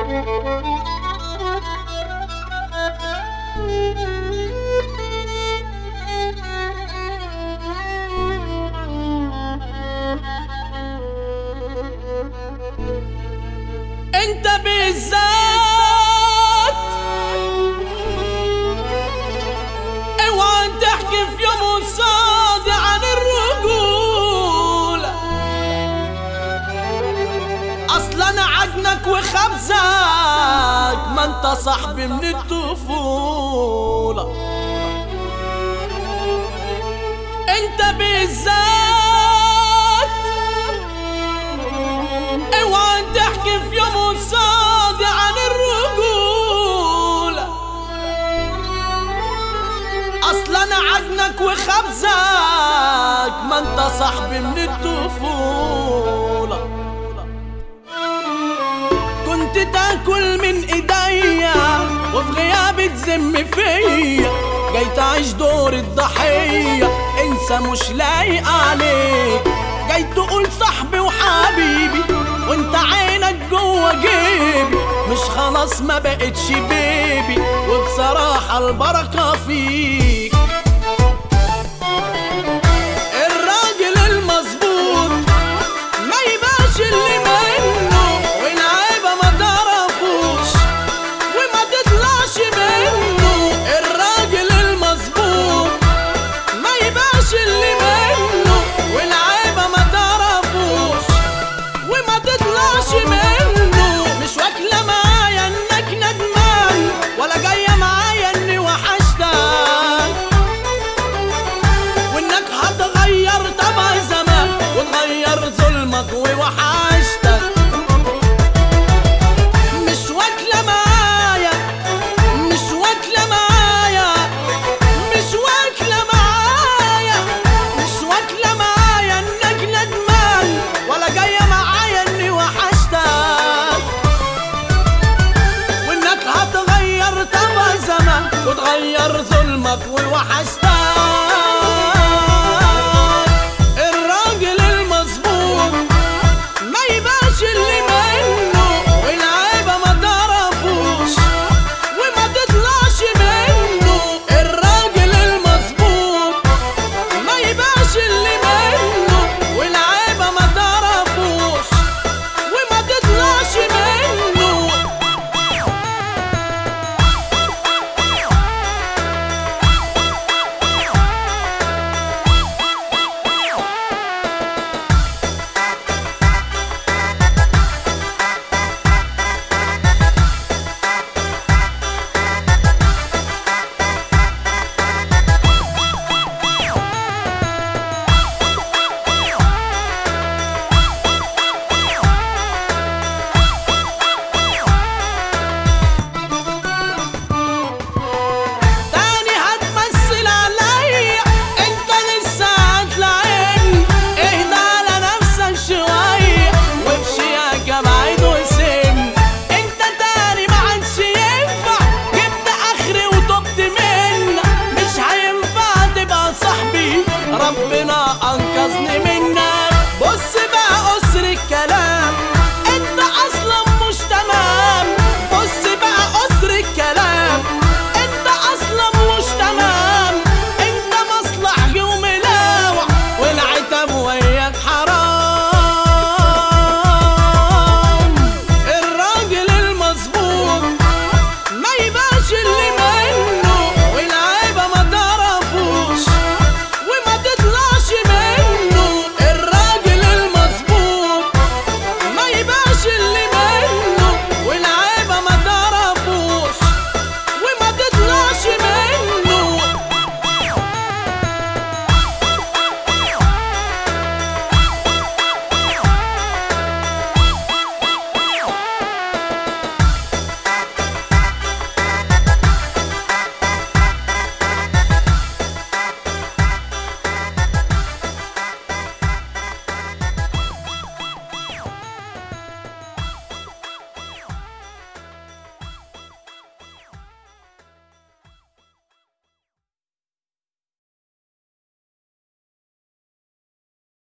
انت بالذات اوعى تحكي في يوم قصادي عن الرجولة، اصلا انا عجنك وخبزك، ما انت صاحبي من الطفولة. انت بالذات اوعى تحكي في يوم قصادي عن الرجولة، اصلا انا عجنك وخبزك، ما انت صاحبي من الطفولة. كنت تاكل من ايديا وفي غيابي تذم فيا، جاي تعيش دور الضحية، انسى مش لايق عليك، جاي تقول صاحبي وحبيبي وانت عينك جوا جيبي، مش خلاص ما بقتش بيبي، وبصراحة البركة فيك.